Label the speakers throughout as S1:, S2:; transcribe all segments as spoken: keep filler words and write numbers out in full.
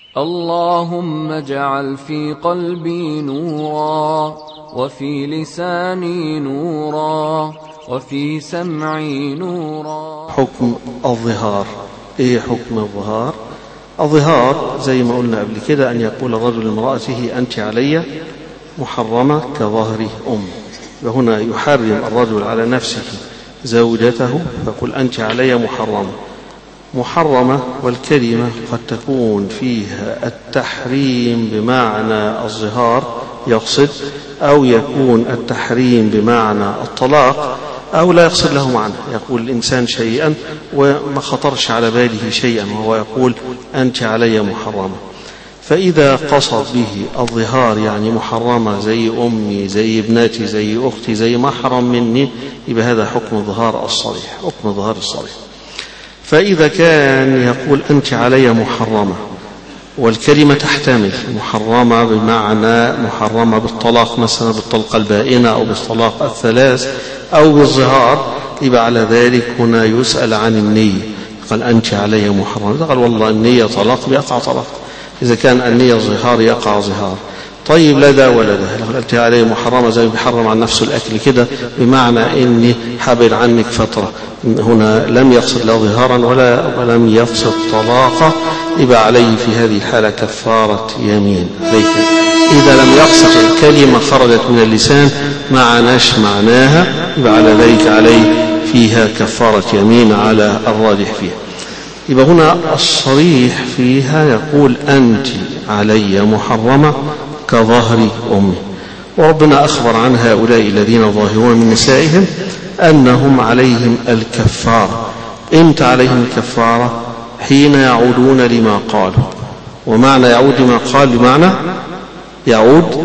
S1: اللهم اجعل في قلبي نورا، وفي لساني نورا، وفي سمعي نورا.
S2: حكم الظهار. ايه حكم الظهار؟ الظهار زي ما قلنا قبل كده أن يقول الرجل لامرأته أنت علي محرمة كظهر أم. وهنا يحرم الرجل على نفسه زوجته فقل أنت علي محرمة. محرمة والكلمة قد تكون فيها التحريم بمعنى الظهار يقصد، أو يكون التحريم بمعنى الطلاق، أو لا يقصد له معنى. يقول الإنسان شيئا وما خطرش على باله شيئا وهو يقول أنت علي محرمة. فإذا قصد به الظهار يعني محرمة زي أمي زي ابنتي زي أختي زي محرم مني، يبقى هذا حكم الظهار الصريح، حكم الظهار الصريح. فإذا كان يقول أنت علي محرمة والكلمة تحتمل محرمة بمعنى محرمة بالطلاق مثلا، بالطلقة البائنة أو بالطلاق الثلاث أو بالظهار، يبقى على ذلك هنا يسأل عن النية. قال أنت علي محرمة، قال والله النية طلاق بيقع طلاق. إذا كان النية ظهار يقع ظهار. طيب لا ده ولا ده. لو قلت عليه محرمة زي بيحرم عن نفسه الأكل كده بمعنى إني حابل عنك فترة، هنا لم يقصد لا ظهارا ولا ولم يقصد طلاقا، يبقى عليه في هذه الحالة كفارة يمين. إذا لم يقصد الكلمة خرجت من اللسان معناش معناها، يبقى على ذلك عليه فيها كفارة يمين على الراجح فيها. يبقى هنا الصريح فيها يقول أنت علي محرمة كظهر أمي. وربنا أخبر عن هؤلاء الذين ظاهرون من نسائهم أنهم عليهم الكفارة. إمتى عليهم الكفارة؟ حين يعودون لما قالوا. ومعنى يعود لما قال بمعنى يعود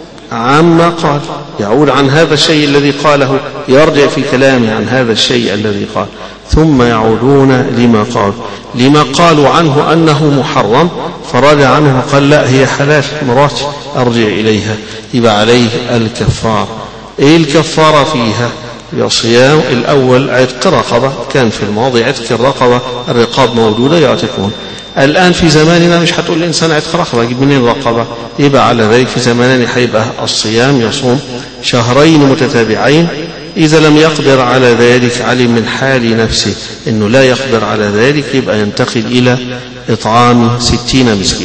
S2: عما قال، يعود عن هذا الشيء الذي قاله، يرجع في كلامه عن هذا الشيء الذي قال، ثم يعودون لما قالوا لما قالوا عنه أنه محرم، فرجع عنه وقال لا هي حلال مراتي أرجع إليها، يبقى عليه الكفارة. إيه الكفارة فيها؟ صيام الأول عتق رقبة، كان في الماضي عتق الرقبة، الرقاب موجودة يعتقون. الآن في زماننا مش هتقول الإنسان عتق رقبة يجيب منين رقبة، يبقى على ذلك في زماننا هيبقى الصيام يصوم شهرين متتابعين. إذا لم يقدر على ذلك علم من حال نفسه إنه لا يقدر على ذلك، يبقى ينتقل إلى إطعام ستين مسكين.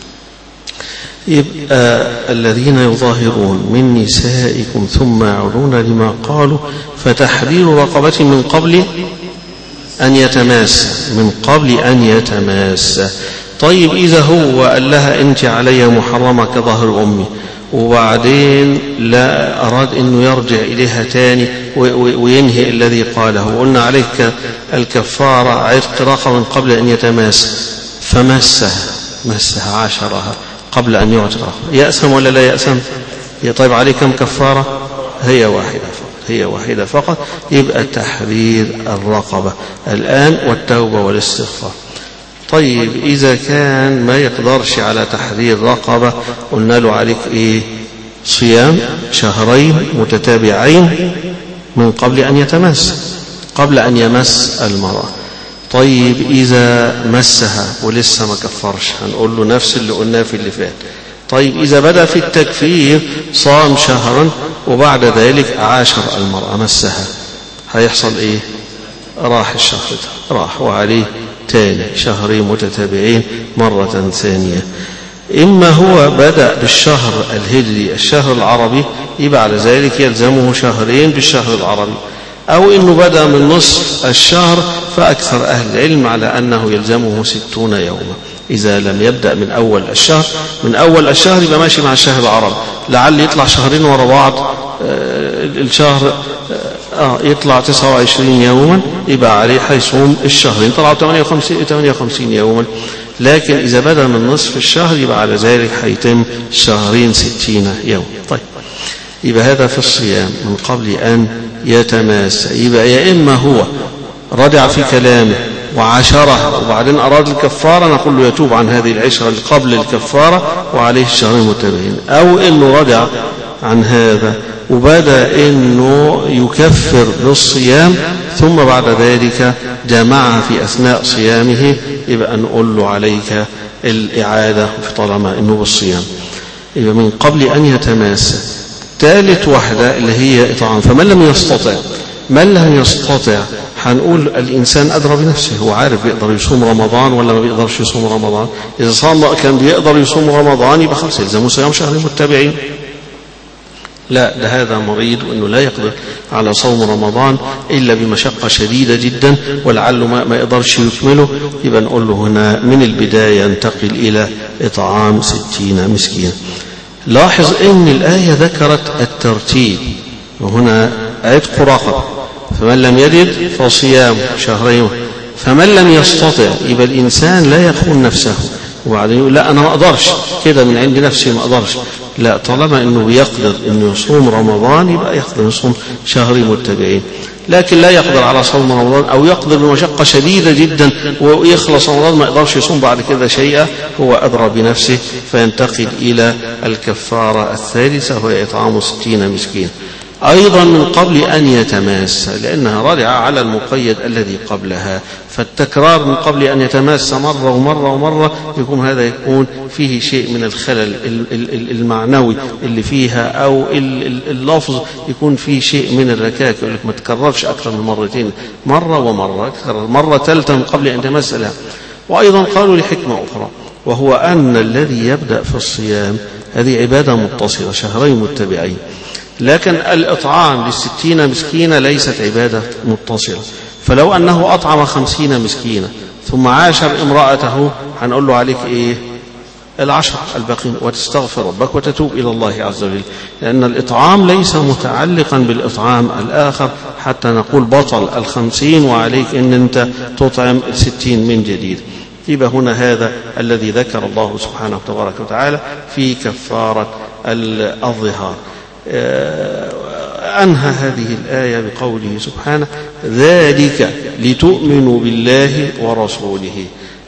S2: يبقى الذين يظاهرون من نسائكم ثم يعودون لما قالوا فتحرير رقبة من قبل أن يتماس، من قبل أن يتماس. طيب إذا هو قال لها أنت علي محرمة كظهر أمي، وبعدين لا أراد أنه يرجع إليها تاني وينهي الذي قاله، وقلنا عليك الكفارة عتق رقبة من قبل أن يتماس، فمسها مسها عاشرها قبل أن يعتق رقبة، يأسم ولا لا يأسم؟ طيب عليه كم كفارة؟ هي واحدة فقط، هي واحدة فقط، يبقى تحرير الرقبة الآن والتوبة والاستغفار. طيب إذا كان ما يقدرش على تحرير رقبة، قلنا له عليك إيه؟ صيام شهرين متتابعين من قبل أن يتمس، قبل أن يمس المرأة. طيب إذا مسها ولسه ما كفرش، هنقول له نفس اللي قلناه في اللي فات. طيب إذا بدأ في التكفير صام شهرا وبعد ذلك عاشر المرأة مسها، هيحصل إيه؟ راح الشهر ده، راح وعليه تاني شهرين متتابعين مرة ثانية. إما هو بدأ بالشهر الهجري الشهر العربي، يبقى على ذلك يلزمه شهرين بالشهر العربي، أو إنه بدأ من نصف الشهر، فأكثر أهل العلم على أنه يلزمه ستون يوما. إذا لم يبدأ من أول الشهر، من أول الشهر يبقى ماشي مع الشهر العربي، لعل يطلع شهرين ورا بعض، آه الشهر آه يطلع تسعة وعشرين يوما، يبقى عليه حيصوم الشهرين، طلعوا ثمانية وخمسين يوما. لكن إذا بدأ من نصف الشهر يبقى على ذلك حيتم شهرين ستين يوم. طيب يبقى هذا في الصيام من قبل أن يتماس. يبقى يا إما هو رجع في كلامه وعاشره وبعدين أراد الكفارة، نقول له يتوب عن هذه العشرة قبل الكفارة وعليه الشهرين متتابعين، أو إنه رجع عن هذا وبدأ إنه يكفر بالصيام ثم بعد ذلك جامعها في أثناء صيامه يبقى نقول له عليك الإعادة في طالما إنه بالصيام. يبقى من قبل أن يتماس. ثالث واحدة اللي هي إطعام. فمن لم يستطع من لم يستطع هنقول الإنسان أدرى بنفسه، هو عارف بيقدر يصوم رمضان ولا ما بيقدرش يصوم رمضان. إذا صام كان بيقدر يصوم رمضان يبقى خلاص يلزمه صيام شهر متبعين. لا، ده هذا مريض وأنه لا يقدر على صوم رمضان إلا بمشقة شديدة جدا ولعله ما, ما يقدرش يكمله، يبقى نقول له هنا من البداية ينتقل إلى إطعام ستين مسكين. لاحظ أن الآية ذكرت الترتيب، وهنا عتق رقبة، فمن لم يجد فصيام شهرين، فمن لم يستطع يبقى الإنسان لا يخون نفسه وبعدين يقول لا أنا ما أقدرش كده من عند نفسي ما أقدرش. لا، طالما أنه يقدر أنه يصوم رمضان يبقى يقدر يصوم شهرين متبعين. لكن لا يقدر على صوم رمضان أو يقدر بمشقة شديدة جدا ويخلص رمضان ما يقدرش يصوم بعد كده شيئا، هو أدرى بنفسه فينتقل إلى الكفارة الثالثة وهي إطعام ستين مسكين أيضا من قبل أن يتماس، لأنها راجعة على المقيد الذي قبلها. فالتكرار من قبل أن يتماس مرة ومرة ومرة يكون هذا يكون فيه شيء من الخلل المعنوي اللي فيها، أو اللفظ يكون فيه شيء من الركاك، يقول لك ما تكررش أكثر من مرتين، مرة ومرة تكرر مرة ثالثة من قبل أن يتماس لها. وأيضا قالوا لحكمة أخرى، وهو أن الذي يبدأ في الصيام هذه عبادة متصلة شهرين متبعين، لكن الإطعام للستين مسكينة ليست عبادة متصلة. فلو أنه أطعم خمسين مسكينة ثم عاشر امرأته هنقول له عليك إيه؟ العشر الباقين، وتستغفر ربك وتتوب إلى الله عز وجل، لأن الإطعام ليس متعلقا بالإطعام الآخر حتى نقول بطل الخمسين وعليك أن أنت تطعم الستين من جديد. يبقى هنا هذا الذي ذكر الله سبحانه وتبارك وتعالى في كفارة الظهار. أنهى هذه الآية بقوله سبحانه ذلك لتؤمنوا بالله ورسوله.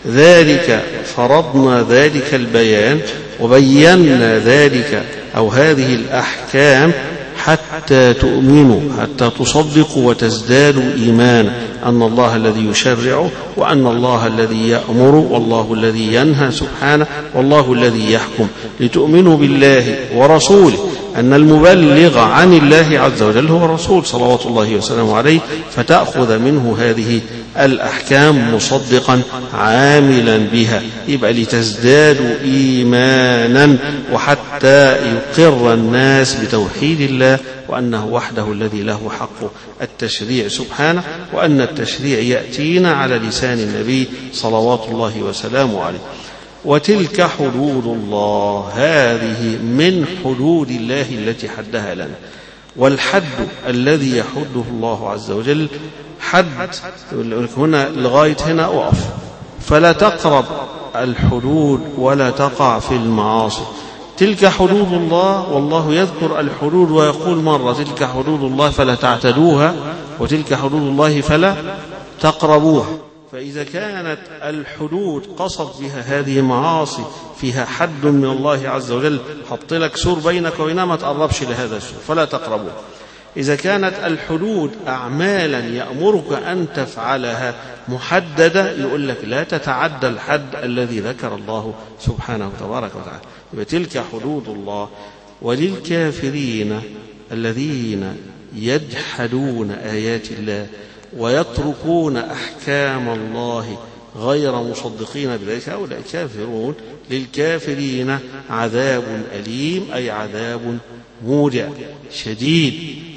S2: ذلك فرضنا ذلك البيان وبينا ذلك أو هذه الأحكام حتى تؤمنوا، حتى تصدقوا وتزدادوا إيمانا أن الله الذي يشرع وأن الله الذي يأمر والله الذي ينهى سبحانه والله الذي يحكم. لتؤمنوا بالله ورسوله، أن المبلغ عن الله عز وجل هو الرسول صلوات الله وسلامه عليه، فتأخذ منه هذه الأحكام مصدقا عاملا بها، يبقى لتزدادوا إيمانا وحتى يقر الناس بتوحيد الله وأنه وحده الذي له حق التشريع سبحانه، وأن التشريع يأتينا على لسان النبي صلوات الله وسلامه عليه. وتلك حدود الله، هذه من حدود الله التي حدها لنا. والحد الذي يحده الله عز وجل حد هنا لغاية هنا أقف، فلا تقرب الحدود ولا تقع في المعاصي. تلك حدود الله، والله يذكر الحدود ويقول مرة تلك حدود الله فلا تعتدوها، وتلك حدود الله فلا تقربوها. فإذا كانت الحدود قصد بها هذه معاصي فيها حد من الله عز وجل، حط لك سور بينك وبينها ما تقربش لهذا السور فلا تقربوه. إذا كانت الحدود أعمالا يأمرك أن تفعلها محددة يقول لك لا تتعدى الحد الذي ذكر الله سبحانه وتبارك وتعالى. يبقى تلك حدود الله. وللكافرين الذين يجحدون آيات الله ويتركون أحكام الله غير مصدقين بذلك هؤلاء كافرون. للكافرين عذاب أليم، أي عذاب موجع شديد.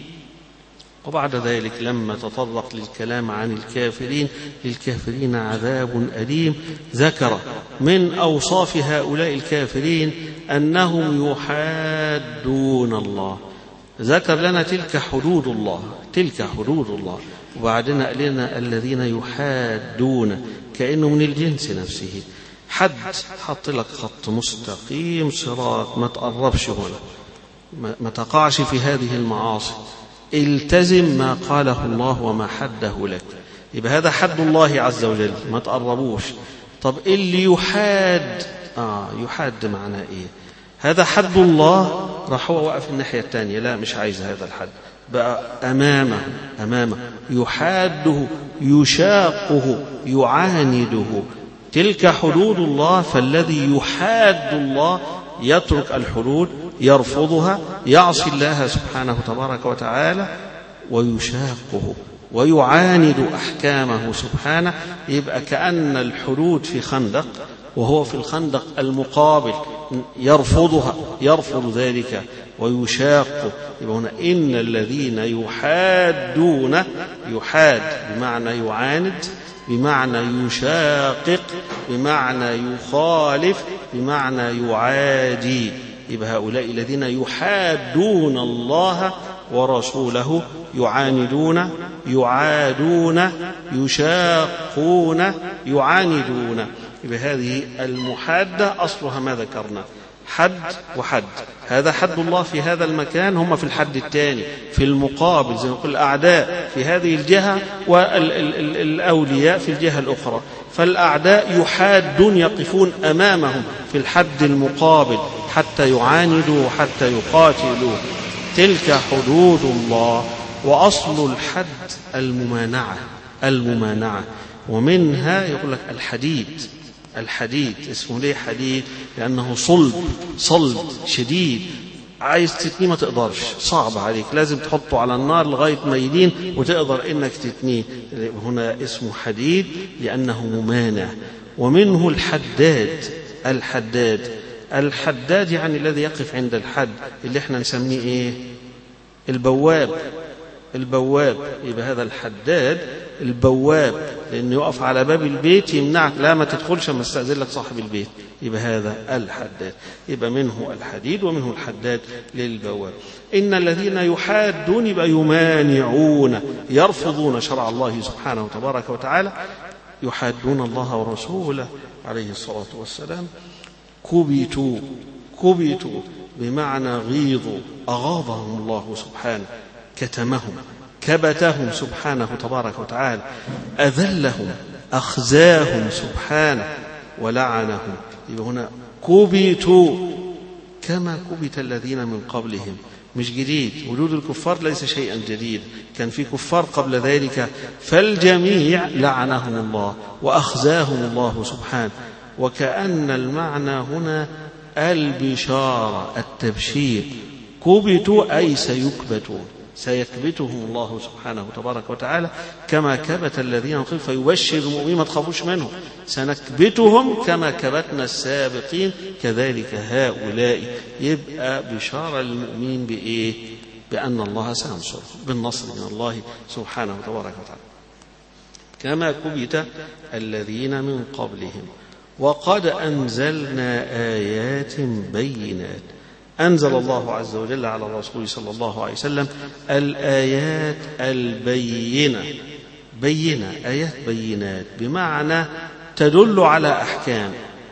S2: وبعد ذلك لما تطرق للكلام عن الكافرين، للكافرين عذاب أليم، ذكر من أوصاف هؤلاء الكافرين أنهم يحادون الله. ذكر لنا تلك حدود الله، تلك حدود الله، وبعدين قال لنا الذين يحادون كأنه من الجنس نفسه. حد حط لك خط مستقيم صراط، ما تقربش هنا، ما تقعش في هذه المعاصي، التزم ما قاله الله وما حده لك. يبقى هذا حد الله عز وجل ما تقربوش. طب اللي يحاد آه يحاد معناه إيه؟ هذا حد الله، راح هو وقف الناحية الثانية، لا مش عايز هذا الحد، بقى أمامه أمامه يحاده يشاقه يعانده. تلك حدود الله، فالذي يحاد الله يترك الحدود يرفضها يعصي الله سبحانه تبارك وتعالى ويشاقه ويعاند أحكامه سبحانه. يبقى كأن الحدود في خندق وهو في الخندق المقابل يرفضها يرفض ذلك ويشاق. يبقى هنا إن الذين يحادون، يحاد بمعنى يعاند، بمعنى يشاقق، بمعنى يخالف، بمعنى يعادي. يبقى هؤلاء الذين يحادون الله ورسوله يعاندون يعادون يشاقون يعاندون. يبقى هذه المحادة أصلها ما ذكرنا، حد وحد. هذا حد الله في هذا المكان، هم في الحد الثاني في المقابل، زي ما نقول الأعداء في هذه الجهة والأولياء في الجهة الأخرى. فالأعداء يحادون يقفون أمامهم في الحد المقابل حتى يعاندوا وحتى يقاتلوا. تلك حدود الله. وأصل الحد الممانعة، الممانعة ومنها يقول لك الحديد. الحديد اسمه ليه حديد؟ لأنه صلب صلب شديد، عايز تتنيه ما تقدرش، صعب عليك، لازم تحطه على النار لغاية ما يلين وتقدر إنك تتنيه. هنا اسمه حديد لأنه ممانع. ومنه الحداد. الحداد الحداد يعني الذي يقف عند الحد، اللي احنا نسميه ايه؟ البواب. البواب يبقى هذا الحداد البواب، لأنه يقف على باب البيت يمنعك، لا ما تدخلش ما استأذن لك صاحب البيت. يبقى هذا الحداد. يبقى منه الحديد ومنه الحداد للبواب. إن الذين يحادون يبقى يمانعون يرفضون شرع الله سبحانه تبارك وتعالى، يحادون الله ورسوله عليه الصلاة والسلام. كبتوا كبتوا بمعنى غيظوا، أغاظهم الله سبحانه، كتمهم، كبتهم سبحانه تبارك وتعالى، أذلهم، أخزاهم سبحانه، ولعنهم. يبقى هنا كبتوا كما كبت الذين من قبلهم. مش جديد، وجود الكفار ليس شيئا جديد، كان في كفار قبل ذلك، فالجميع لعنهم الله وأخزاهم الله سبحانه. وكأن المعنى هنا البشارة، التبشير. كبتوا أي سيكبتون، سيكبتهم الله سبحانه تبارك وتعالى كما كبت الذين من قبل، فيبشر المؤمنين ما تخافوش منهم، سنكبتهم كما كبتنا السابقين كذلك هؤلاء. يبقى بشارة للمؤمنين بإيه؟ بأن الله سينصر بالنصر من الله سبحانه تبارك وتعالى كما كبت الذين من قبلهم. وقد أنزلنا آيات بينات. أنزل الله عز وجل على الرسول صلى الله عليه وسلم الآيات البينة. بينة، آيات بينات بمعنى تدل على أحكام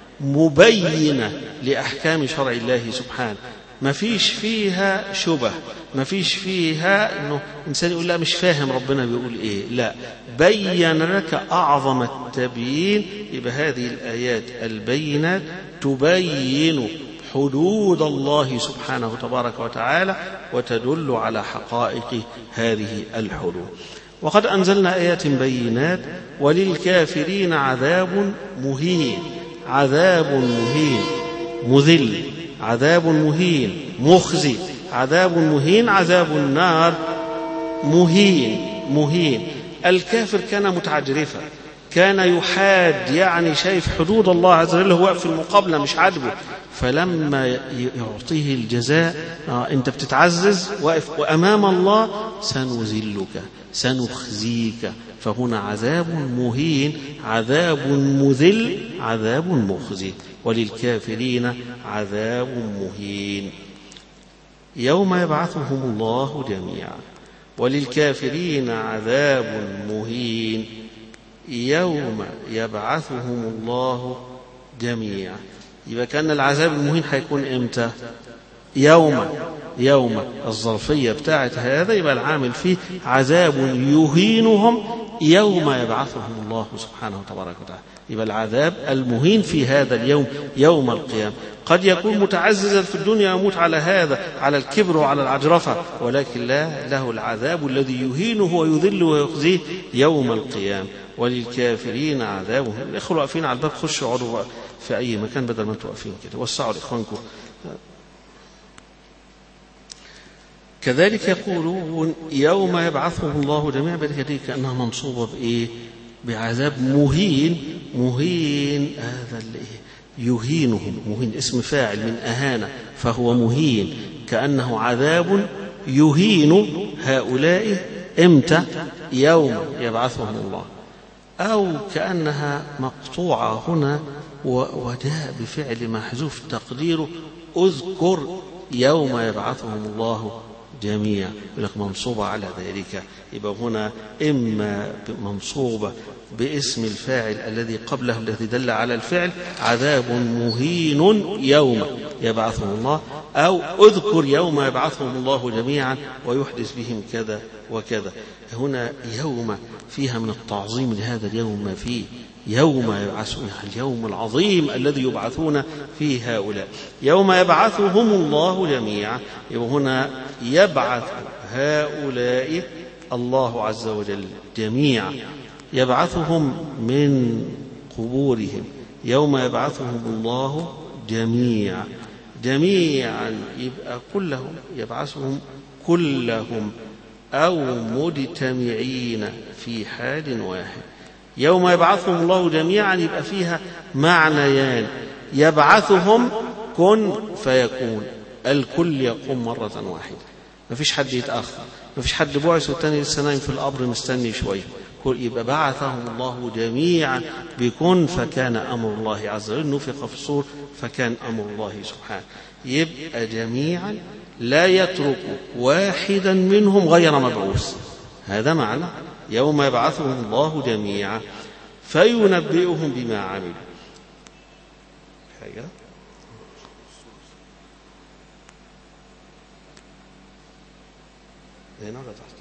S2: مبينة لأحكام شرع الله سبحانه، ما فيش فيها شبه، ما فيش فيها إنه إنسان يقول لا مش فاهم ربنا بيقول إيه، لا، بين لك أعظم التبيين. يبقى هذه الآيات البينات تبين حدود الله سبحانه تبارك وتعالى وتدل على حقائق هذه الحدود. وقد أنزلنا آيات بينات وللكافرين عذاب مهين. عذاب مهين مذل، عذاب مهين مخزي، عذاب مهين عذاب النار مهين مهين. الكافر كان متعجرفا، كان يحاد، يعني شايف حدود الله عز وجل هو في المقابلة مش عاجبه، فلما يعطيه الجزاء آه أنت بتتعزز واقف وأمام الله سنذلك سنخزيك. فهنا عذاب مهين، عذاب مذل، عذاب مخزي. وللكافرين عذاب مهين يوم يبعثهم الله جميعا. وللكافرين عذاب مهين يوم يبعثهم الله جميعا. يبقى كان العذاب المهين هيكون امتى؟ يوم يوم الظرفية بتاعت هذا، يبقى العامل فيه عذاب يهينهم يوم يبعثهم الله سبحانه وتبارك وتعالى. يبقى العذاب المهين في هذا اليوم يوم القيامة. قد يكون متعززا في الدنيا ويموت على هذا، على الكبر وعلى العجرفة، ولكن لا له العذاب الذي يهينه ويذل ويخزيه يوم القيامة. وللكافرين عذابهم. الإخوة واقفين على الباب، خشوا اقعدوا في أي مكان بدل ما انتوا واقفين كده، وسعوا لإخوانكم. كذلك يقولون يوم يبعثهم الله جميعا، بذلك كأنها منصوبة بإيه؟ بعذاب مهين. مهين هذا الإيه؟ يهينهم. مهين اسم فاعل من أهانة، فهو مهين، كأنه عذاب يهين هؤلاء. إمتى؟ يوم يبعثهم الله. أو كأنها مقطوعة هنا وجاء بفعل محذوف تقديره اذكر يوم يبعثهم الله جميعا، يقول لك منصوبة على ذلك. يبقى هنا إما منصوبة باسم الفاعل الذي قبله الذي دل على الفعل، عذاب مهين يوم يبعثهم الله، أو اذكر يوم يبعثهم الله جميعا ويحدث بهم كذا وكذا. هنا يوم فيها من التعظيم لهذا اليوم ما فيه. يوم يبعثون، اليوم العظيم الذي يبعثون فيه هؤلاء. يوم يبعثهم الله جميعا، هنا يبعث هؤلاء الله عز وجل جميعا، يبعثهم من قبورهم. يوم يبعثهم الله جميعا. جميعا يبقى كلهم، يبعثهم كلهم أو مجتمعين في حال واحد. يوم يبعثهم الله جميعا يبقى فيها معنيان: يبعثهم كن فيكون، الكل يقوم مرة واحدة، ما فيش حد يتأخر، ما فيش حد بعث والتاني لسه نايم في القبر مستني شوية. يبقى بعثهم الله جميعا بكن فكان أمر الله عز وجل، نفخ في الصور فكان أمر الله سبحانه. يبقى جميعا لا يترك واحدا منهم غير مبعوث. هذا معنى يوم يبعثهم الله جميعا فينبئهم بما عملوا. حاجة هنا ولا تحت؟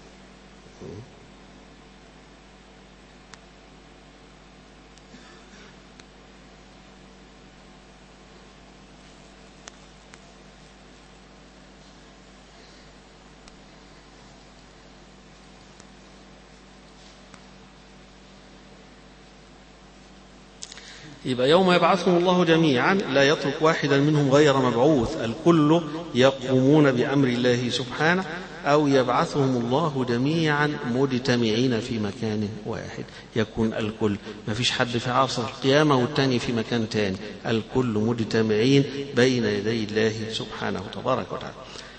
S2: يبقى يوم يبعثهم الله جميعا لا يترك واحدا منهم غير مبعوث، الكل يقومون بأمر الله سبحانه. أو يبعثهم الله جميعا مجتمعين في مكان واحد، يكون الكل، ما فيش حد في عصر القيامة والتاني في مكان تاني، الكل مجتمعين بين يدي الله سبحانه تبارك وتعالى.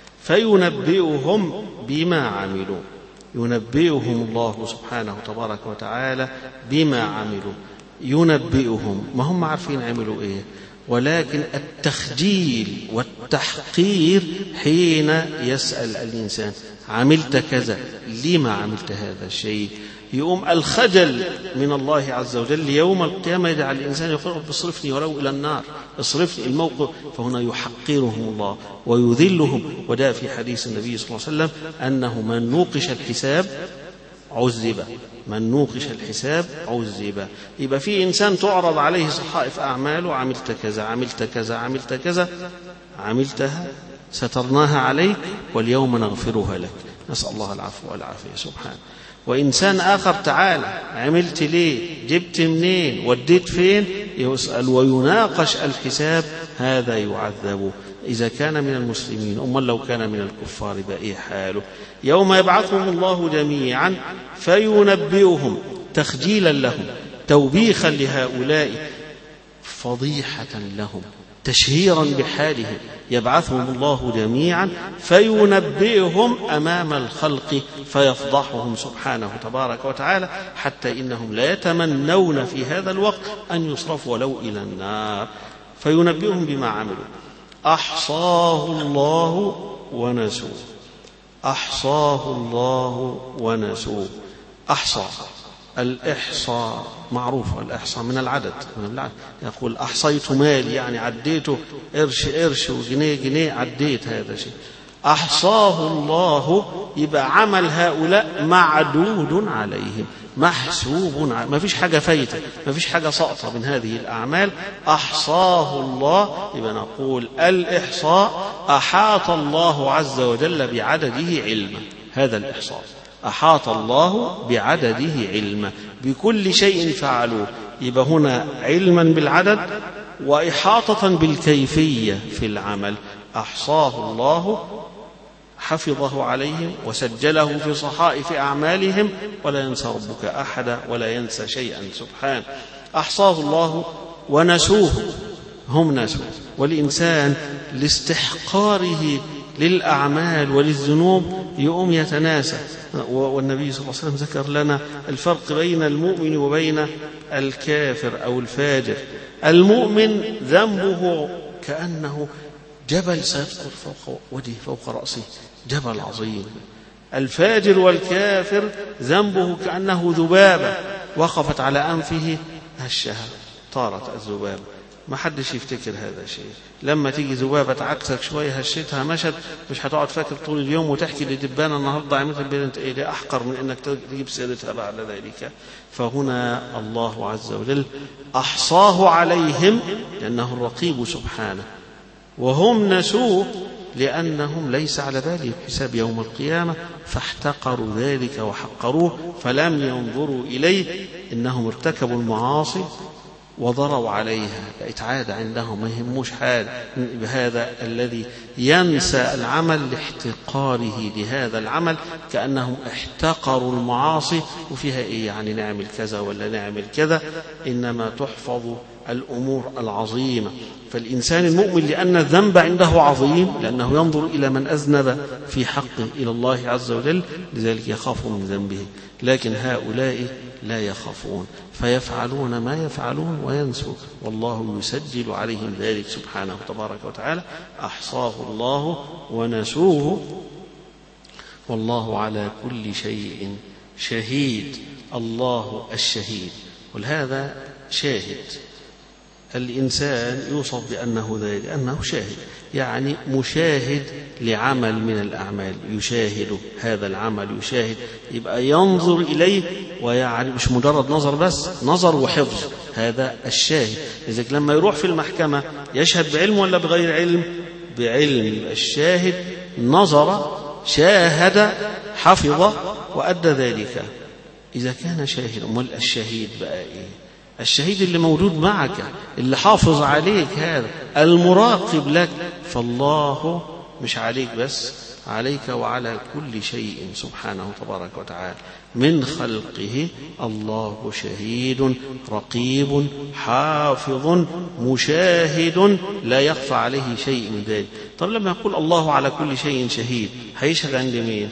S2: فينبئهم بما عملوا، ينبئهم الله سبحانه تبارك وتعالى بما عملوا. ينبئهم، ما هم عارفين عملوا ايه، ولكن التخجيل والتحقير حين يسأل الإنسان عملت كذا، لما عملت هذا الشيء، يقوم الخجل من الله عز وجل يوم القيامة يجعل الإنسان يقول رب اصرفني ولو إلى النار، اصرفني الموقف. فهنا يحقرهم الله ويذلهم. وجاء في حديث النبي صلى الله عليه وسلم أنه من نوقش الحساب عذب، من نوقش الحساب عذب. يبقى في إنسان تعرض عليه صحائف أعماله، عملت كذا عملت كذا عملت كذا، عملتها سترناها عليك واليوم نغفرها لك، نسأل الله العفو والعافية سبحانه. وإنسان آخر تعالى عملت ليه، جبت منين، وديت فين، يسأل ويناقش الحساب، هذا يعذب إذا كان من المسلمين. أما لو كان من الكفار بأي حاله. يوم يبعثهم الله جميعا فينبئهم، تخجيلا لهم، توبيخا لهؤلاء، فضيحة لهم، تشهيرا بحالهم. يبعثهم الله جميعا فينبئهم أمام الخلق فيفضحهم سبحانه تبارك وتعالى، حتى إنهم لا يتمنون في هذا الوقت أن يصرفوا ولو إلى النار. فينبئهم بما عملوا. أحصاه الله ونسوه، أحصاه الله ونسوه. أحصى، الإحصاء معروف، الإحصاء من العدد، من العدد. يقول أحصيت مالي، يعني عديته قرش قرش وجنيه جنيه، عديت هذا شيء. أحصاه الله يبقى عمل هؤلاء معدود عليهم محسوب، ما فيش حاجة فايتة، ما فيش حاجة ساقطة من هذه الأعمال. أحصاه الله يبقى نقول الإحصاء أحاط الله عز وجل بعدده علما. هذا الإحصاء أحاط الله بعدده علما بكل شيء فعلوه. يبقى هنا علما بالعدد وإحاطة بالكيفية في العمل. أحصاه الله حفظه عليهم وسجله في صحائف أعمالهم، ولا ينسى ربك أحدا ولا ينسى شيئا سبحانه. أحصاه الله ونسوه، هم نسوه. والإنسان لاستحقاره للأعمال وللذنوب يقوم يتناسى. والنبي صلى الله عليه وسلم ذكر لنا الفرق بين المؤمن وبين الكافر أو الفاجر. المؤمن ذنبه كأنه جبل سيسقط فوق وجهه فوق رأسه، جبل عظيم. الفاجر والكافر ذنبه كأنه ذبابة وقفت على أنفه هشها، طارت الذبابة. ما حدش يفتكر هذا الشيء. لما تيجي ذبابة تعكسك شوية هشتها مشت، مش هتقعد فاكر طول اليوم وتحكي لدبانة النهارده عملت البيت انت ايه، احقر من انك تجيب سيرتها بعد ذلك. فهنا الله عز وجل أحصاه عليهم لأنه الرقيب سبحانه، وهم نسوه لأنهم ليس على بالهم حساب يوم القيامة، فاحتقروا ذلك وحقروه فلم ينظروا إليه. إنهم ارتكبوا المعاصي وضروا عليها، بقت عادة عندهم، ما يهموش حال. بهذا الذي ينسى العمل لاحتقاره لهذا العمل، كأنهم احتقروا المعاصي وفيها إيه يعني نعمل كذا ولا نعمل كذا. إنما تحفظ الأمور العظيمة. فالإنسان المؤمن لأن الذنب عنده عظيم، لأنه ينظر إلى من أذنب في حقه إلى الله عز وجل، لذلك يخاف من ذنبه. لكن هؤلاء لا يخافون فيفعلون ما يفعلون وينسوا، والله يسجل عليهم ذلك سبحانه تبارك وتعالى. أحصاه الله ونسوه والله على كل شيء شهيد. الله الشهيد، ولهذا شاهد. الإنسان يوصف بأنه ذلك، أنه شاهد، يعني مشاهد لعمل من الأعمال، يشاهد هذا العمل، يشاهد يبقى ينظر إليه ويعرف، مش مجرد نظر بس، نظر وحفظ. هذا الشاهد. لذلك لما يروح في المحكمة يشهد بعلم ولا بغير علم؟ بعلم. الشاهد نظر، شاهد، حفظ وأدى ذلك. إذا كان شاهد، أمال الشهيد بقى إيه؟ الشهيد اللي موجود معك، اللي حافظ عليك، هذا المراقب لك. فالله مش عليك بس، عليك وعلى كل شيء سبحانه تبارك وتعالى من خلقه. الله شهيد رقيب حافظ مشاهد لا يخفى عليه شيء من ذلك. طب لما يقول الله على كل شيء شهيد، هيشهد عند مين؟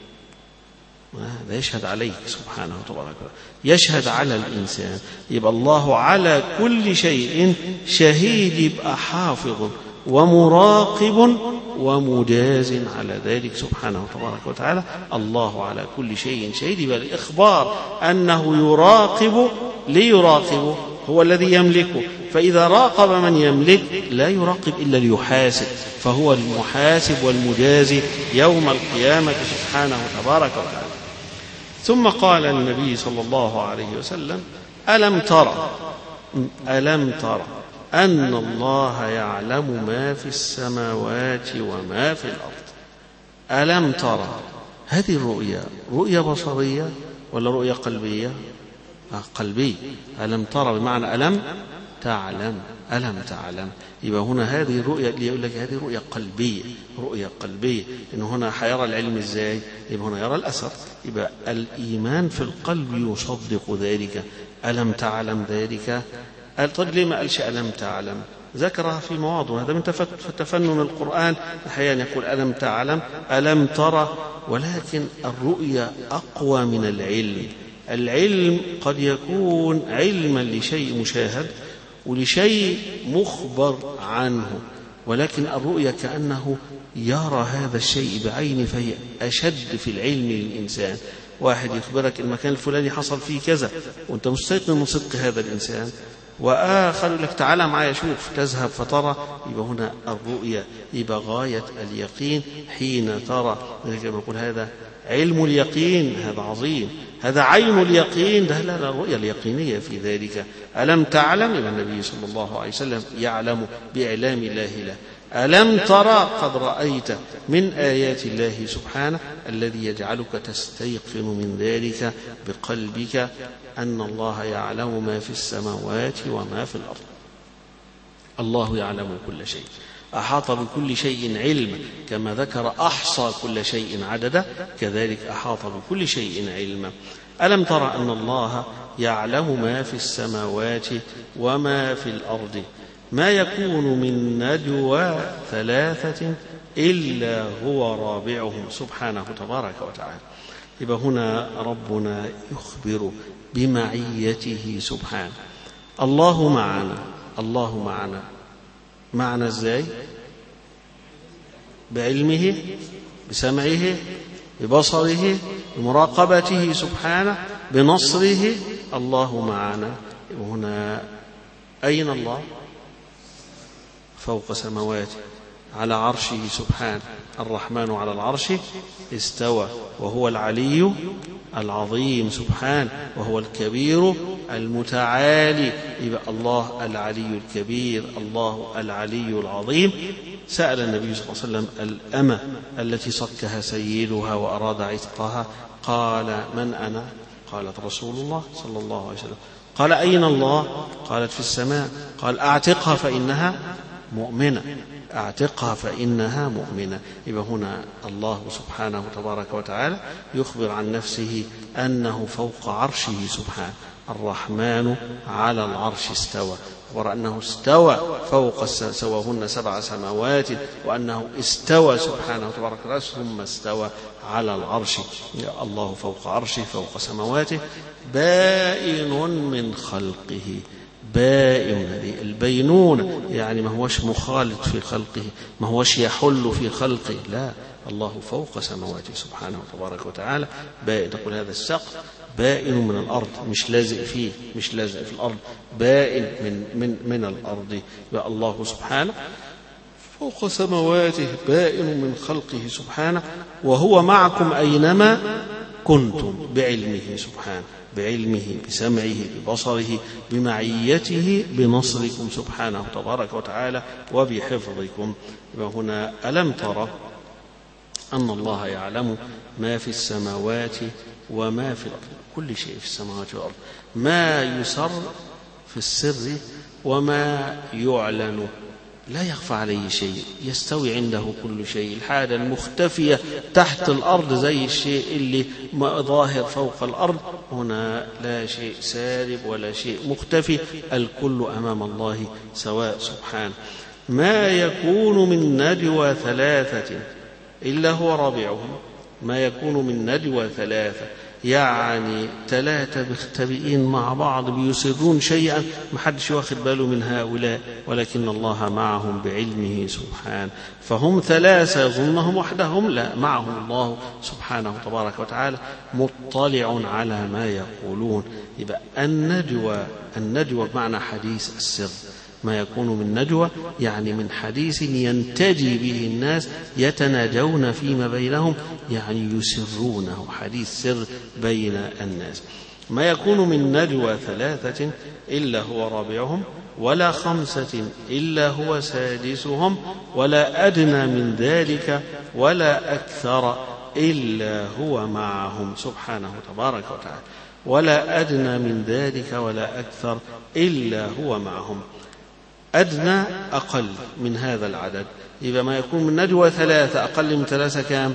S2: هذا يشهد عليك سبحانه وتعالى، يشهد على الإنسان. يبقى الله على كل شيء شهيد، يبقى حافظ ومراقب ومجاز على ذلك سبحانه تبارك وتعالى. الله على كل شيء شهيد، يبقى الإخبار أنه يراقب ليراقبه، هو الذي يملكه. فإذا راقب من يملك لا يراقب إلا ليحاسب، فهو المحاسب والمجازي يوم القيامة سبحانه تبارك وتعالى. ثم قال النبي صلى الله عليه وسلم: ألم ترى ألم ترى أن الله يعلم ما في السماوات وما في الأرض. ألم ترى، هذه الرؤيا رؤيا بصرية ولا رؤيا قلبية؟ آه قلبية. ألم ترى بمعنى ألم تعلم، ألم تعلم. يبقى هنا هذه الرؤيا اللي يقول لك هذه رؤيا قلبية، رؤيا قلبية. إنه هنا حيرى العلم إزاي؟ يبقى هنا يرى الأثر. يبقى الإيمان في القلب يصدق ذلك. ألم تعلم ذلك؟ طيب ليه ما قالش ألم تعلم؟ ذكرها في مواضع، هذا من تفنن القرآن. أحيانا يقول ألم تعلم، ألم ترى، ولكن الرؤيا أقوى من العلم. العلم قد يكون علما لشيء مشاهد ولشيء مخبر عنه، ولكن الرؤيا كأنه يرى هذا الشيء بعينه، فهي أشد في العلم للإنسان. واحد يخبرك المكان الفلاني حصل فيه كذا وأنت مستيقن من صدق هذا الإنسان، وآخر لك تعالى معايا شوف، تذهب فترى. يبقى هنا الرؤية يبقى غاية اليقين حين ترى. لذلك نقول هذا علم اليقين، هذا عظيم، هذا عين اليقين، ده لا لا الرؤية اليقينية في ذلك. ألم تعلم؟ يبقى النبي صلى الله عليه وسلم يعلم بإعلام الله له. ألم ترى؟ قد رأيت من آيات الله سبحانه الذي يجعلك تستيقن من ذلك بقلبك أن الله يعلم ما في السماوات وما في الأرض. الله يعلم كل شيء، أحاط بكل شيء علما، كما ذكر أحصى كل شيء عددا، كذلك أحاط بكل شيء علما. ألم ترى أن الله يعلم ما في السماوات وما في الأرض، ما يكون من نجوى ثلاثة إلا هو رابعهم سبحانه تبارك وتعالى. يبقى هنا ربنا يخبر بمعيته سبحانه. الله معنا، الله معنا، معنا ازاي؟ بعلمه، بسمعه، ببصره، بمراقبته سبحانه، بنصره. الله معنا. وهنا أين الله؟ فوق سماواته، على عرشه سبحانه. الرحمن على العرش استوى، وهو العلي العظيم سبحانه، وهو الكبير المتعالي. يبقى الله العلي الكبير، الله العلي العظيم. سأل النبي صلى الله عليه وسلم الأمة التي صكها سيدها وأراد عتقها، قال من أنا؟ قالت رسول الله صلى الله عليه وسلم. قال أين الله؟ قالت في السماء. قال أعتقها فإنها مؤمنة، أعتقها فإنها مؤمنة. يبقى هنا الله سبحانه تبارك وتعالى يخبر عن نفسه أنه فوق عرشه سبحانه. الرحمن على العرش استوى، وأنه استوى فوق سواهن سبع سماوات، وأنه استوى سبحانه تبارك وتعالى ثم استوى على العرش. الله فوق عرشه فوق سماواته، بائن من خلقه. بائن، البينون يعني ما هوش مخالط في خلقه، ما هوش يحل في خلقه، لا، الله فوق سماواته سبحانه تبارك وتعالى. بائن، تقول هذا السقف بائن من الأرض، مش لازق فيه، مش لازق في الأرض، بائن من من من الأرض. يبقى الله سبحانه فوق سماواته، بائن من خلقه سبحانه، وهو معكم أينما كنتم، بعلمه سبحانه، بعلمه، بسمعه، ببصره، بمعيته، بنصركم سبحانه تبارك وتعالى، وبحفظكم. وهنا ألم ترى أن الله يعلم ما في السماوات وما في الأرض، كل شيء في السماوات والأرض، ما يسر في السر وما يعلن، لا يخفى عليه شيء، يستوي عنده كل شيء. الحاجة المختفية تحت الأرض زي الشيء اللي ظاهر فوق الأرض، هنا لا شيء سالب ولا شيء مختفي، الكل أمام الله سواء سبحانه. ما يكون من نجوى ثلاثة إلا هو رابعهم، ما يكون من نجوى ثلاثة يعني ثلاثة مختبئين مع بعض بيسرون شيئا، ما حدش واخد باله من هؤلاء، ولكن الله معهم بعلمه سبحانه. فهم ثلاثة يظنهم وحدهم، لا، معهم الله سبحانه تبارك وتعالى مطلع على ما يقولون. يبقى النجوى، النجوى بمعنى حديث السر. ما يكون من نجوى يعني من حديث ينتجي به الناس، يتناجون فيما بينهم، يعني يسرونه، حديث سر بين الناس. ما يكون من نجوى ثلاثة إلا هو رابعهم، ولا خمسة إلا هو سادسهم، ولا أدنى من ذلك ولا أكثر إلا هو معهم سبحانه تبارك وتعالى. ولا أدنى من ذلك ولا أكثر إلا هو معهم. أدنى أقل من هذا العدد. يبقى ما يكون من نجوى ثلاثة، أقل من ثلاثة كام؟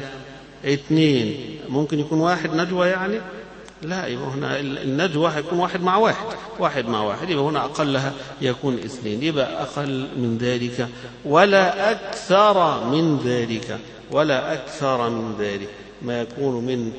S2: اثنين. ممكن يكون واحد نجوى يعني؟ لا، يبقى هنا النجوى هيكون واحد مع واحد، واحد مع واحد، يبقى هنا أقلها يكون اثنين. يبقى أقل من ذلك ولا أكثر من ذلك، ولا أكثر من ذلك. ما يكون من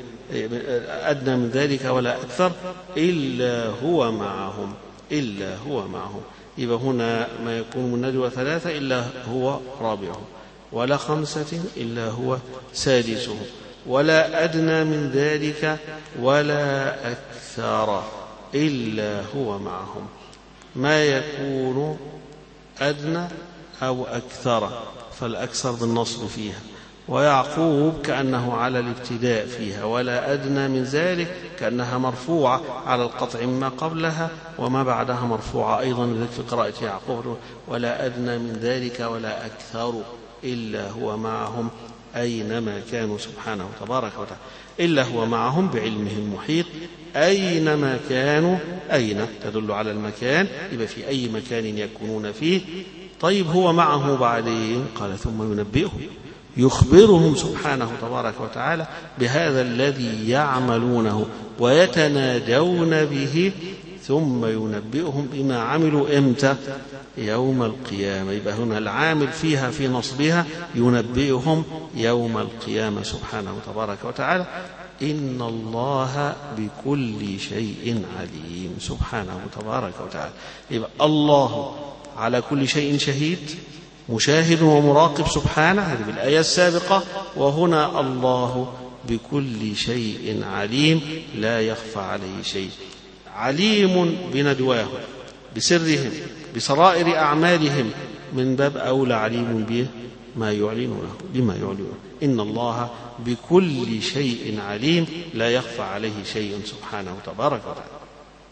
S2: أدنى من ذلك ولا أكثر إلا هو معهم، إلا هو معهم. يبقى هنا ما يكون من نجوى ثلاثة إلا هو رابعهم، ولا خمسة إلا هو سادسهم، ولا أدنى من ذلك ولا أكثر إلا هو معهم. ما يكون أدنى أو أكثر، فالأكثر بالنصب فيها. ويعقوب كأنه على الابتداء فيها، ولا أدنى من ذلك كأنها مرفوعة على القطع مما قبلها، وما بعدها مرفوعة أيضا. لذلك في قراءة يعقوب ولا أدنى من ذلك ولا أكثر إلا هو معهم أينما كانوا سبحانه تبارك وتعالى. إلا هو معهم بعلمه المحيط أينما كانوا. أين تدل على المكان، يبقى في أي مكان يكونون فيه. طيب هو معه بعدين قال ثم ينبئهم، يخبرهم سبحانه تبارك وتعالى بهذا الذي يعملونه ويتناجون به، ثم ينبئهم بما عملوا إمتى؟ يوم القيامة. يبقى هنا العامل فيها في نصبها ينبئهم يوم القيامة سبحانه تبارك وتعالى. إن الله بكل شيء عليم سبحانه تبارك وتعالى. يبقى الله على كل شيء شهيد، مشاهد ومراقب سبحانه، هذه بالآية السابقة. وهنا الله بكل شيء عليم، لا يخفى عليه شيء. عليم بندواهم، بسرهم، بسرائر أعمالهم، من باب أولى عليم به ما يعلنونه بما يعلنونه. إن الله بكل شيء عليم، لا يخفى عليه شيء سبحانه تبارك وتعالى.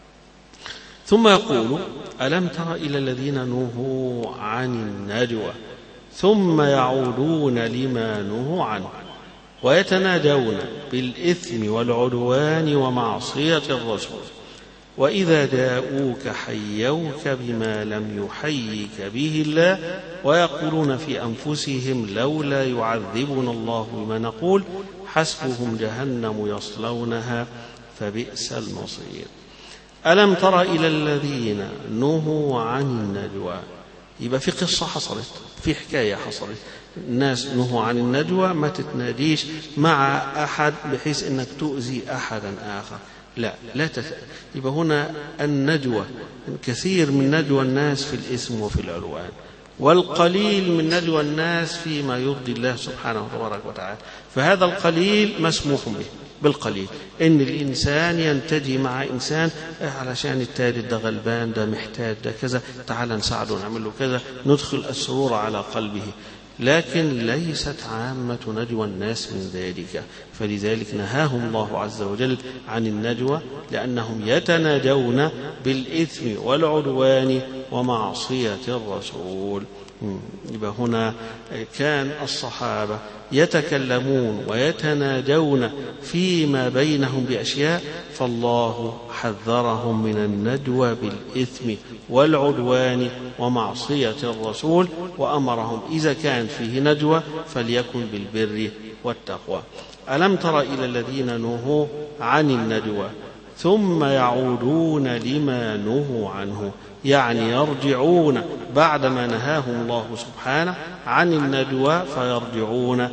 S2: ثم يقول ألم تر إلى الذين نهوا عن النجوى ثم يعودون لما نهوا عنه ويتناجون بالإثم والعدوان ومعصية الرسول وإذا جاءوك حيوك بما لم يحيك به الله ويقولون في أنفسهم لولا يعذبنا الله بما نقول حسبهم جهنم يصلونها فبئس المصير. ألم تر إلى الذين نهوا عن النجوى. يبقى في قصة حصلت، في حكاية حصلت، الناس نهوا عن النجوى، ما تتناديش مع أحد بحيث أنك تؤذي أحدا آخر، لا لا تت... يبقى هنا النجوى كثير من نجوى الناس في الإثم وفي العدوان، والقليل من نجوى الناس فيما يرضي الله سبحانه تبارك وتعالى. فهذا القليل مسموح به بالقليل، إن الإنسان ينتجي مع إنسان علشان التالت ده غلبان، ده محتاج، ده كذا، تعال نساعده ونعمل له كذا، ندخل السرور على قلبه. لكن ليست عامة نجوى الناس من ذلك، فلذلك نهاهم الله عز وجل عن النجوى، لأنهم يتناجون بالإثم والعدوان ومعصية الرسول. يبقى هنا كان الصحابة يتكلمون ويتناجون فيما بينهم بأشياء، فالله حذرهم من النجوى بالإثم والعدوان ومعصية الرسول، وأمرهم إذا كان فيه نجوى فليكن بالبر والتقوى. ألم تر إلى الذين نهوا عن النجوى ثم يعودون لما نهوا عنه، يعني يرجعون بعدما نهاهم الله سبحانه عن النجوى، فيرجعون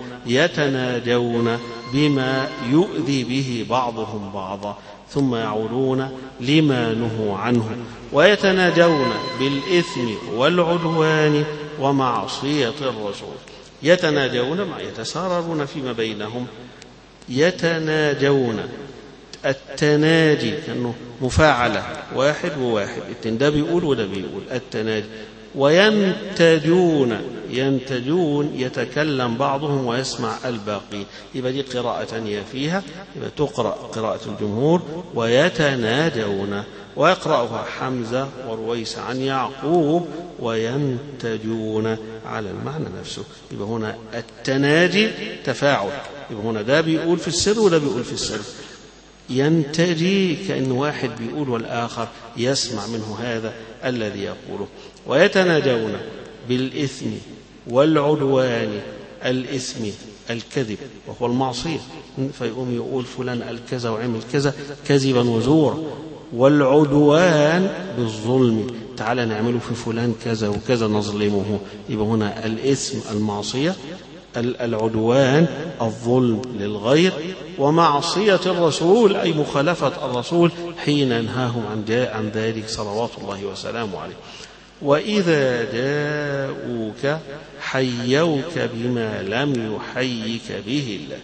S2: يتناجون بما يؤذي به بعضهم بعضا، ثم يعودون لما نهوا عنه ويتناجون بالإثم والعدوان ومعصية الرسول. يتناجون مع يتساررون فيما بينهم، يتناجون التناجي كأنه مفاعلة، واحد وواحد، ده بيقول وده بيقول التناجي. وينتجون، ينتجون يتكلم بعضهم ويسمع الباقي. يبقى دي قراءة تانية فيها، يبقى تقرأ قراءة الجمهور ويتناجون، ويقرأها حمزة ورويس عن يعقوب وينتجون على المعنى نفسه. يبقى هنا التناجي تفاعل، يبقى هنا ده بيقول في السر وده بيقول في السر. ينتجي كأن واحد بيقول والآخر يسمع منه هذا الذي يقوله. ويتناجون بالإثم والعدوان، الإثم الكذب وهو المعصية، فيقوم يقول فلان الكذا وعمل كذا كذبا وزورا، والعدوان بالظلم، تعالى نعمله في فلان كذا وكذا نظلمه. يبقى هنا الإثم المعصية، العدوان الظلم للغير، ومعصية الرسول أي مخالفة الرسول حين ينهاهم عن ذلك صلوات الله وسلامه عليه. وإذا جاءوك حيوك بما لم يحيك به الله.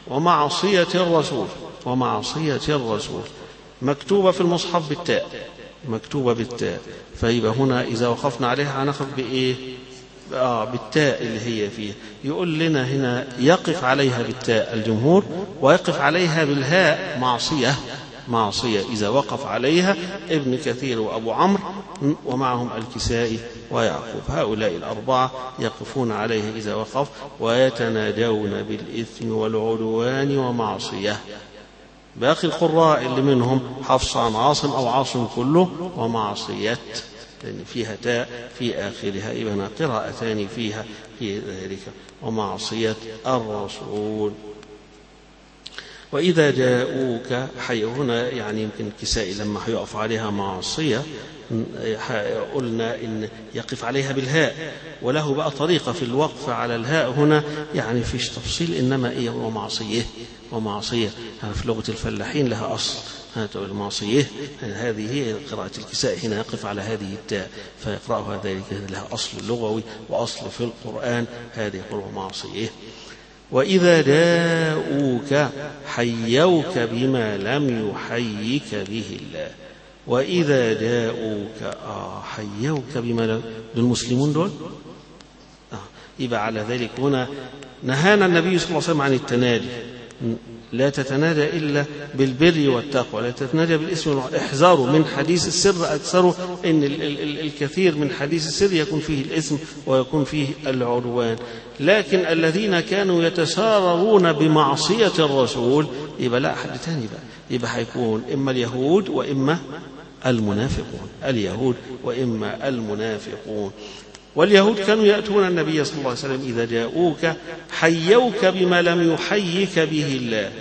S2: ومعصية الرسول، ومعصية الرسول مكتوبة في المصحف بالتاء، مكتوبة بالتاء، فيبقى هنا إذا وقفنا عليها هنقف بإيه؟ آه بالتاء اللي هي فيها. يقول لنا هنا يقف عليها بالتاء الجمهور، ويقف عليها بالهاء معصية معصية إذا وقف عليها ابن كثير وأبو عمرو ومعهم الكسائي ويعقوب. هؤلاء الأربعة يقفون عليها إذا وقف، ويتنادون بالإثم والعدوان ومعصية. باقي القراء اللي منهم حفص عن عاصم أو عاصم كله ومعصية، لأن فيها تاء في آخرها، يبقى قراءتان فيها في ذلك ومعصية الرسول. وإذا جاءوك حي، هنا يعني يمكن الكسائي لما هيقف عليها معصية قلنا إن يقف عليها بالهاء، وله بقى طريقة في الوقف على الهاء هنا يعني فيش تفصيل، إنما إيه ومعصية ومعصية يعني في لغة الفلاحين لها أصل، المعصية هذه هي قراءة الكساء، هنا يقف على هذه التاء فيقرأها ذلك لها أصل لغوي وأصل في القرآن، هذه هو معصية. وإذا جاءوك حيوك بما لم يحيك به الله. وإذا جاءوك آه حيوك بما لم، المسلمون دول آه يبقى على ذلك هنا نهانا النبي صلى الله عليه وسلم عن التنادي، لا تتنادى إلا بالبر والتقوى، لا تتنادى بالاسم. احذروا من حديث السر، أكثروا إن ال ال ال الكثير من حديث السر يكون فيه الاسم ويكون فيه العدوان. لكن الذين كانوا يتساررون بمعصية الرسول يبقى لا أحد تاني بقى، يبقى هيكون إما اليهود وإما المنافقون، اليهود وإما المنافقون. واليهود كانوا يأتون النبي صلى الله عليه وسلم إذا جاءوك حيوك بما لم يحيك به الله،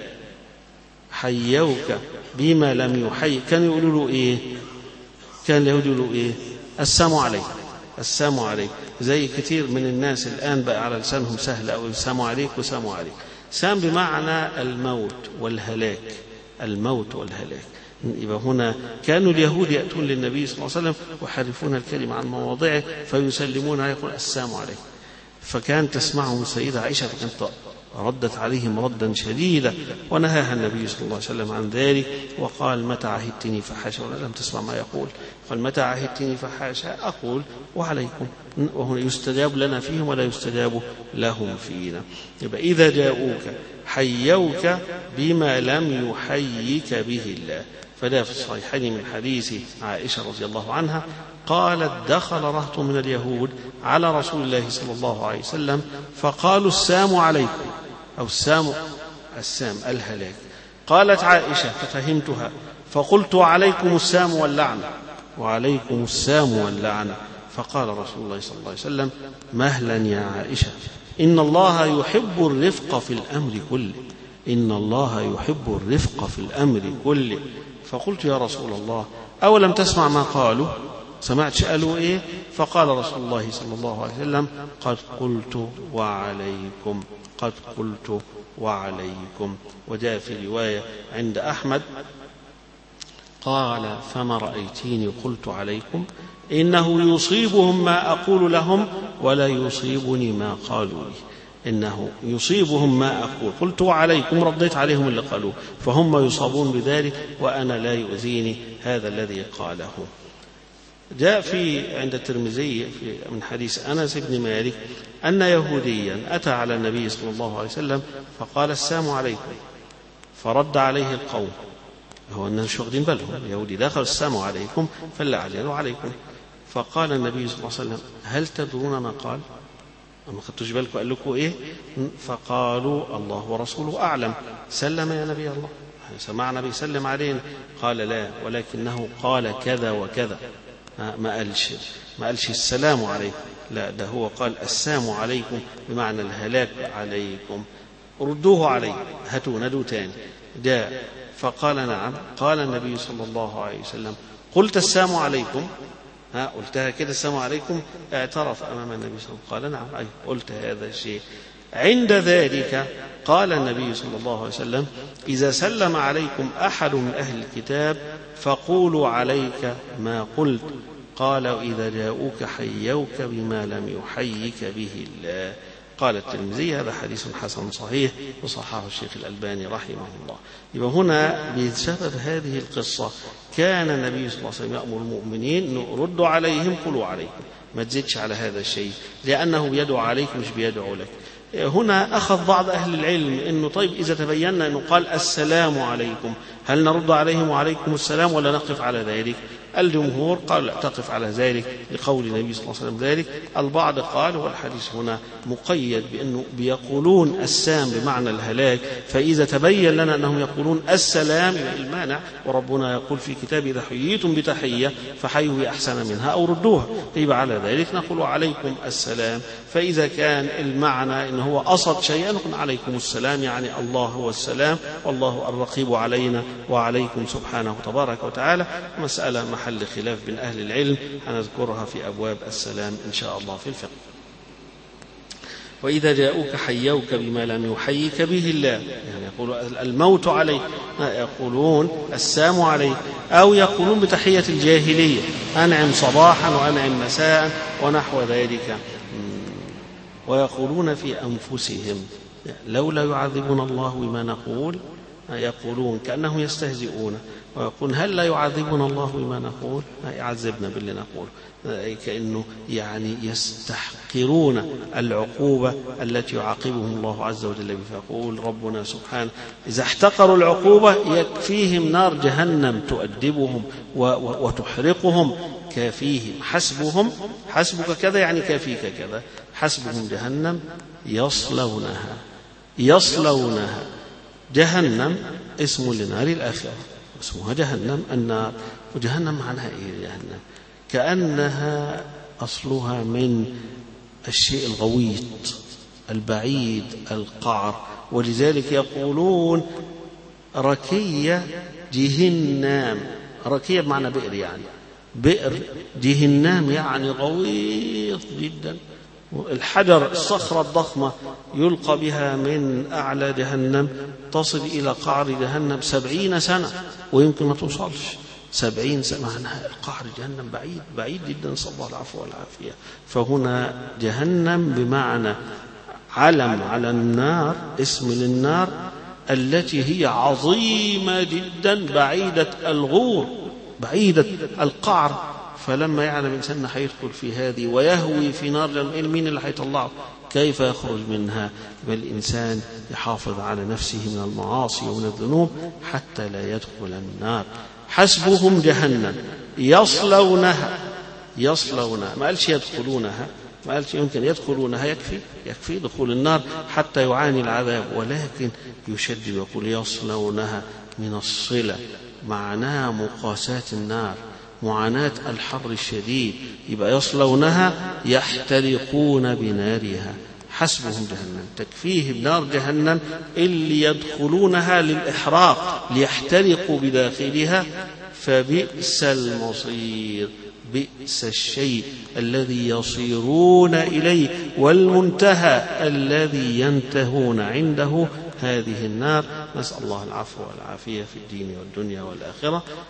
S2: حيوك بما لم يحيك، كانوا يقولوا له إيه؟ كان اليهود يقولوا إيه؟ السلام عليك، السلام عليك. زي كثير من الناس الآن بقى على لسانهم سهل أو السلام عليك وسلام عليك. سام بمعنى الموت والهلاك، الموت والهلاك. يبقى هنا كانوا اليهود يأتون للنبي صلى الله عليه وسلم ويحرفون الكلمة عن مواضعه فيسلمون عليه يقول السلام عليكم. فكان تسمعهم السيدة عائشة فكانت ردت عليهم ردا شديدا، ونهاها النبي صلى الله عليه وسلم عن ذلك وقال متى عهدتني فحاشا، ولا لم تسمع ما يقول، قال متى عهدتني فحاشا أقول وعليكم، وهنا يستجاب لنا فيهم ولا يستجاب لهم فينا. يبقى إذا جاءوك حيوك بما لم يحيك به الله. فده في الصحيحين من حديث عائشة رضي الله عنها قالت دخل رهط من اليهود على رسول الله صلى الله عليه وسلم فقالوا السام عليكم، أو السام السام الهلاك. قالت عائشة ففهمتها فقلت عليكم السام واللعنة، وعليكم السام واللعنة. فقال رسول الله صلى الله عليه وسلم مهلا يا عائشة، إن الله يحب الرفق في الأمر كله، إن الله يحب الرفق في الأمر كله. فقلت يا رسول الله أولم تسمع ما قالوا؟ سمعت قالوا إيه؟ فقال رسول الله صلى الله عليه وسلم قد قلت وعليكم، قد قلت وعليكم. وجاء في رواية عند أحمد قال فما رأيتيني قلت عليكم، إنه يصيبهم ما أقول لهم ولا يصيبني ما قالوا لي، إنه يصيبهم ما أقول، قلت وعليكم رديت عليهم اللي قالوه، فهم يصابون بذلك وأنا لا يؤذيني هذا الذي قاله. جاء في عند الترمذي من حديث أنس بن مالك أن يهوديا أتى على النبي صلى الله عليه وسلم فقال السلام عليكم، فرد عليه القوم، هو أنهم مش واخدين بالهم، اليهودي دخل السلام عليكم فلا عجلوا عليكم. فقال النبي صلى الله عليه وسلم هل تدرون ما قال؟ ما خدتوش بالكم قال لكم إيه؟ فقالوا الله ورسوله أعلم. سلم يا نبي الله، سمعنا بيسلم علينا؟ قال لا، ولكنه قال كذا وكذا، ما قالش ما قالش السلام عليكم، لا ده هو قال السلام عليكم بمعنى الهلاك عليكم، ردوه علي، هاتوا ندوا تاني. جاء فقال نعم. قال النبي صلى الله عليه وسلم قلت السلام عليكم؟ ها قلتها كده السلام عليكم؟ اعترف أمام النبي صلى الله عليه وسلم قال نعم أي قلت هذا الشيء. عند ذلك قال النبي صلى الله عليه وسلم إذا سلم عليكم أحد من أهل الكتاب فقولوا عليك ما قلت. قال إذا جاءوك حيوك بما لم يحيك به الله. قال الترمذي هذا حديث حسن صحيح وصححه الشيخ الألباني رحمه الله. يبقى هنا بسبب هذه القصة كان النبي صلى الله عليه وسلم يأمر المؤمنين أن ردوا عليهم قولوا عليكم، ما تزيدش على هذا الشيء، لأنه بيدعو عليك مش بيدعو لك. هنا أخذ بعض أهل العلم أنه طيب إذا تبين أنه قال السلام عليكم هل نرد عليهم وعليكم السلام ولا نقف على ذلك؟ الجمهور قال لا تقف على ذلك لقول النبي صلى الله عليه وسلم ذلك. البعض قال والحديث هنا مقيد بأنه بيقولون السام بمعنى الهلاك، فإذا تبين لنا أنهم يقولون السلام المانع، وربنا يقول في كتابه إذا حييتم بتحية فحيوا بأحسن منها أو ردوها، يبقى على ذلك نقول عليكم السلام. فإذا كان المعنى أنه هو أصد شيئا نقول عليكم السلام، يعني الله هو السلام والله الرقيب علينا وعليكم سبحانه تبارك وتعالى. مسألة محل خلاف بين أهل العلم هنذكرها في أبواب السلام إن شاء الله في الفقه. وإذا جاءوك حيوك بما لم يحيك به الله، يعني يقول الموت عليك، يقولون السام عليك، أو يقولون بتحية الجاهلية أنعم صباحا وأنعم مساء ونحو ذلك. ويقولون في أنفسهم لولا يعذبنا الله بما نقول، يقولون كأنهم يستهزئون ويقول هل لا يعذبنا الله بما نقول، يعذبنا باللي نقول، كأنه يعني يستحقرون العقوبة التي يعاقبهم الله عز وجل. فيقول ربنا سبحانه إذا احتقروا العقوبة يكفيهم نار جهنم تؤدبهم وتحرقهم، كافيهم حسبهم، حسبك كذا يعني كافيك كذا، حسبهم جهنم يصلونها، يصلونها جهنم اسم لنار الآخرة اسمها جهنم النار. وجهنم معناها إيه؟ جهنم كأنها أصلها من الشيء الغويط البعيد القعر، ولذلك يقولون ركية جهنم، ركية بمعنى بئر، يعني بئر جهنم يعني غويط جدا. الحجر الصخرة الضخمة يلقى بها من أعلى جهنم تصل إلى قعر جهنم سبعين سنة ويمكن ما توصلش سبعين سنة، معناها قعر جهنم بعيد بعيد جدا، صلى الله العفو والعافية. فهنا جهنم بمعنى علم على النار، اسم للنار التي هي عظيمة جدا بعيدة الغور بعيدة القعر. فلما يعلم الإنسان حيدخل في هذه ويهوي في نار جهنم، مين اللي حيطلعه؟ كيف يخرج منها؟ بل الإنسان يحافظ على نفسه من المعاصي ومن الذنوب حتى لا يدخل النار. حسبهم جهنم يصلونها، يصلونها ما قالش يدخلونها، ما قالش يمكن يدخلونها، يكفي يكفي دخول النار حتى يعاني العذاب، ولكن يشدد يقول يصلونها من الصلة، معناها مقاساة النار، معاناة الحر الشديد، يبقى يصلونها يحترقون بنارها. حسبهم جهنم تكفيهم نار جهنم اللي يدخلونها للإحراق ليحترقوا بداخلها، فبئس المصير، بئس الشيء الذي يصيرون إليه والمنتهى الذي ينتهون عنده هذه النار. نسأل الله العفو والعافية في الدين والدنيا والآخرة.